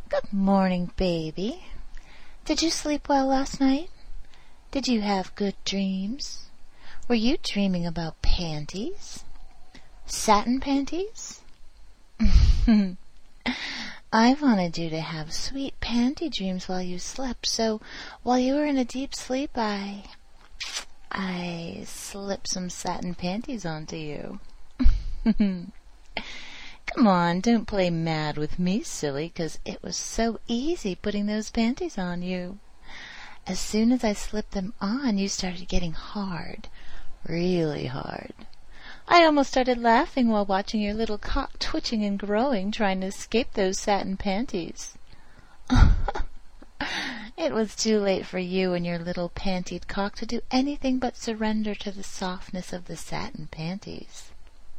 Good morning, baby. Did you sleep well last night? Did you have good dreams? Were you dreaming about panties? Satin panties? I wanted you to have sweet panty dreams while you slept, so while you were in a deep sleep, I slipped some satin panties onto you. Come on, don't play mad with me, silly, 'cause it was so easy putting those panties on you. As soon as I slipped them on, you started getting hard, really hard. I almost started laughing while watching your little cock twitching and growing, trying to escape those satin panties. It was too late for you and your little pantied cock to do anything but surrender to the softness of the satin panties.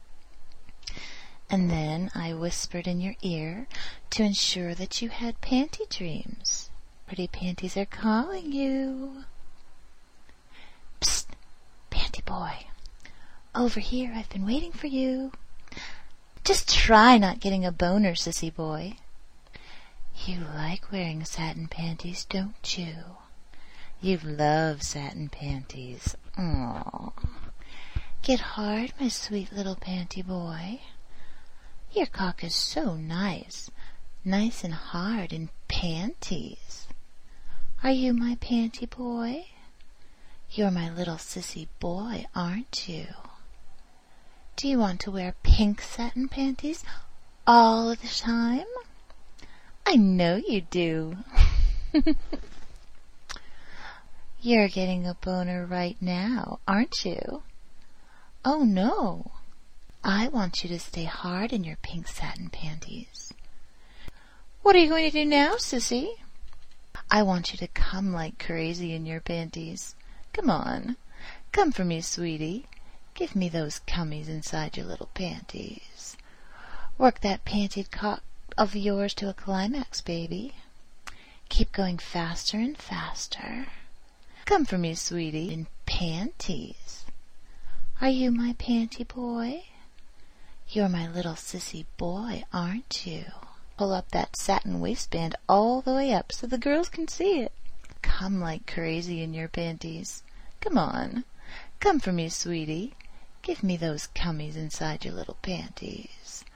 And then I whispered in your ear to ensure that you had panty dreams. Pretty panties are calling you. Psst, panty boy. Over here, I've been waiting for you. Just try not getting a boner, sissy boy. You like wearing satin panties, don't you? You love satin panties. Aww. Get hard, my sweet little panty boy. Your cock is so nice and hard in panties. Are you my panty boy? You're my little sissy boy, aren't you? Do you want to wear pink satin panties all the time? I know you do. You're getting a boner right now, aren't you? Oh, no. I want you to stay hard in your pink satin panties. What are you going to do now, sissy? I want you to come like crazy in your panties. Come on. Come for me, sweetie. Give me those cummies inside your little panties. Work that pantied cock of yours to a climax, baby. Keep going faster and faster. Come for me, sweetie, in panties. Are you my panty boy? You're my little sissy boy, aren't you? Pull up that satin waistband all the way up so the girls can see it. Come like crazy in your panties. Come on. Come for me, sweetie. Give me those cummies inside your little panties.